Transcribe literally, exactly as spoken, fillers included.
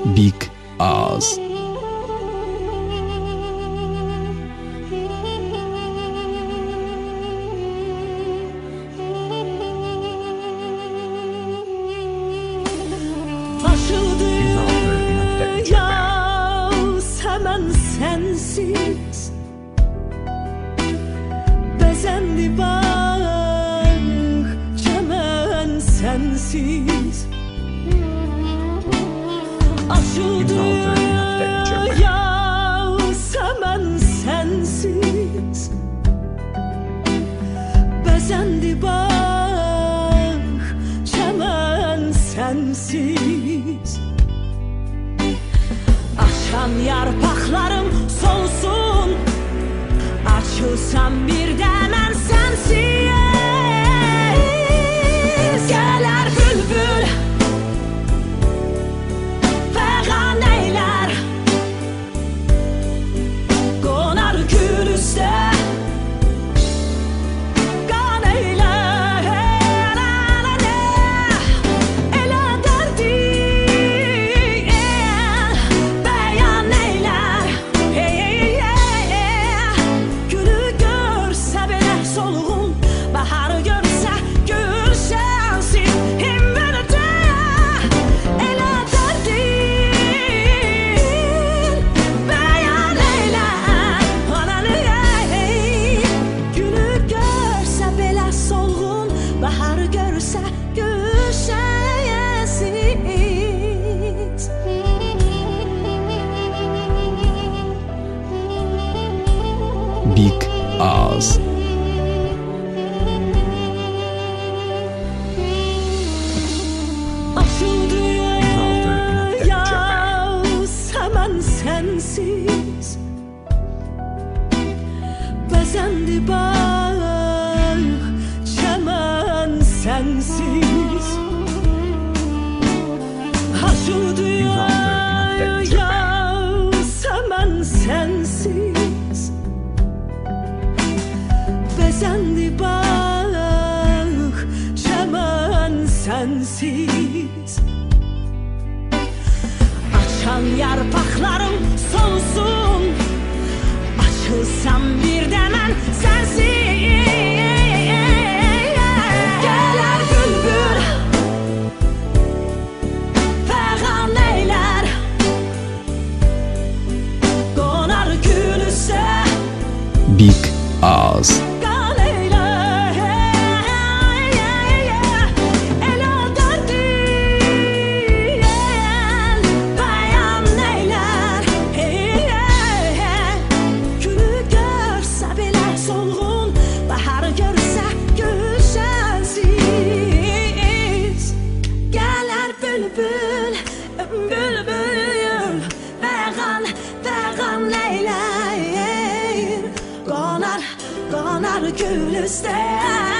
Big Ağız. Ya seven sensiz, bezendi bak çemen sensiz. Aşıldı ya seven sensiz, bezendi bak çemen sensiz. Açan yarpaklarım solsun, açılsam bir demen sensiz. Gelir bülbül fegan eyler, konar gül üste kan eyler. Ele derdi beyan eyler, gülü görse bile solğun, bahar görse gül sensin. Hem böyle de ele derdi beyan eyler, gülü görse bile solğun, bahar görse gül sensin. Big Ağız. Açıldı ya semen sensiz, bezendi bak çemen sensiz. Açıldı ya semen sensiz, bezendi bak çemen sensiz. Açan yarpaklarım solsun, açılsam bir demen sensiz. Gelir bülbül fegan eyler, konar gül üste Big Ağız. kan eyler. Ele derdi beyan eyler, gülü görse bile solğun, bahar görse gül sensiz. Gelir bülbül bülbül fegan fegan eyler, konar konar gül üste